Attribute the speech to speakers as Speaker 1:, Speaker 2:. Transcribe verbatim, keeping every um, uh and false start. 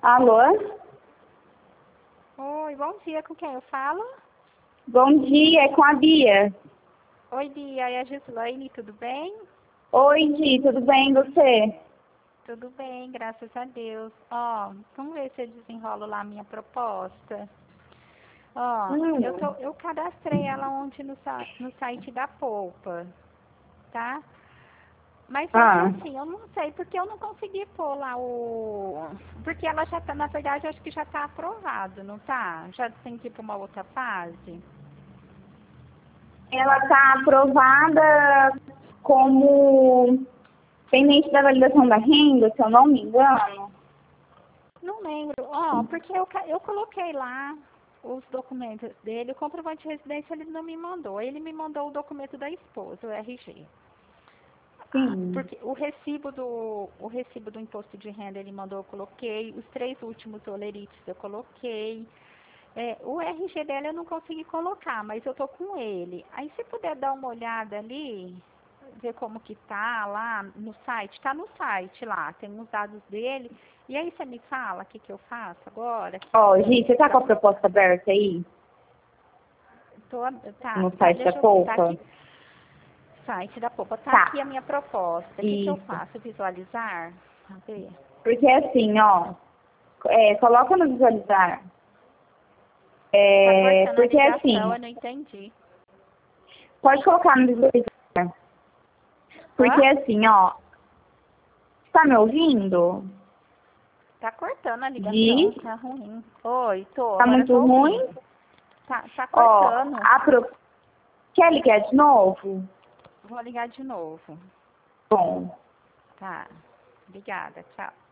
Speaker 1: Alô?
Speaker 2: Oi, bom dia, com quem eu falo?
Speaker 1: Bom dia, é com a Bia.
Speaker 2: Oi, Bia, é a Gislaine, tudo bem?
Speaker 1: Oi, Gi, tudo bem, e você?
Speaker 2: Tudo bem, graças a Deus. Ó, vamos ver se eu desenrolo lá a minha proposta. Ó,
Speaker 1: Hum.
Speaker 2: eu, tô, eu cadastrei ela ontem no, sa- no site da Poupa, tá? Mas só que
Speaker 1: Ah,
Speaker 2: assim, eu não sei porque eu não consegui pôr lá o... Porque ela já tá, na verdade, eu acho que já tá aprovado, não tá? Já tem que ir pra uma outra fase.
Speaker 1: ela está aprovada como pendente da validação da renda, se eu não me engano.
Speaker 2: Não lembro. Ó, porque eu, ca- eu coloquei lá os documentos dele, o comprovante de residência ele não me mandou. Ele me mandou o documento da esposa, o R G. Ah,
Speaker 1: Sim.
Speaker 2: porque o recibo do o recibo do imposto de renda ele mandou, eu coloquei. Os três últimos olerites eu coloquei. É, o R G dela eu não consegui colocar, mas eu tô com ele. Aí se puder dar uma olhada ali, ver como que tá lá no site, tá no site lá, tem os dados dele. E aí você me fala o que que eu faço agora?
Speaker 1: Ó, Gi, você tá com a proposta aberta aí?
Speaker 2: Tô, tá,
Speaker 1: No
Speaker 2: tá,
Speaker 1: site da
Speaker 2: deixa eu ver, tá
Speaker 1: Poupa?
Speaker 2: aqui, site da Popa, tá aqui a
Speaker 1: Tá,
Speaker 2: minha proposta. O que que eu
Speaker 1: isso.
Speaker 2: faço? Visualizar? Cadê?
Speaker 1: Porque assim, ó, é, coloca no visualizar.
Speaker 2: Tá
Speaker 1: É,
Speaker 2: cortando a
Speaker 1: porque
Speaker 2: ligação,
Speaker 1: assim,
Speaker 2: eu não entendi.
Speaker 1: pode colocar no visualizar.
Speaker 2: Hã?
Speaker 1: Porque assim, ó, tá me ouvindo?
Speaker 2: Tá cortando a ligação,
Speaker 1: Gi?
Speaker 2: tá ruim. Oi, tô,
Speaker 1: Tá
Speaker 2: agora eu
Speaker 1: muito
Speaker 2: tô
Speaker 1: ruim?
Speaker 2: ouvindo. Tá, tá
Speaker 1: Ó,
Speaker 2: cortando.
Speaker 1: a pro... quer ligar de novo?
Speaker 2: Vou ligar de novo.
Speaker 1: Bom.
Speaker 2: Tá. Obrigada, tchau.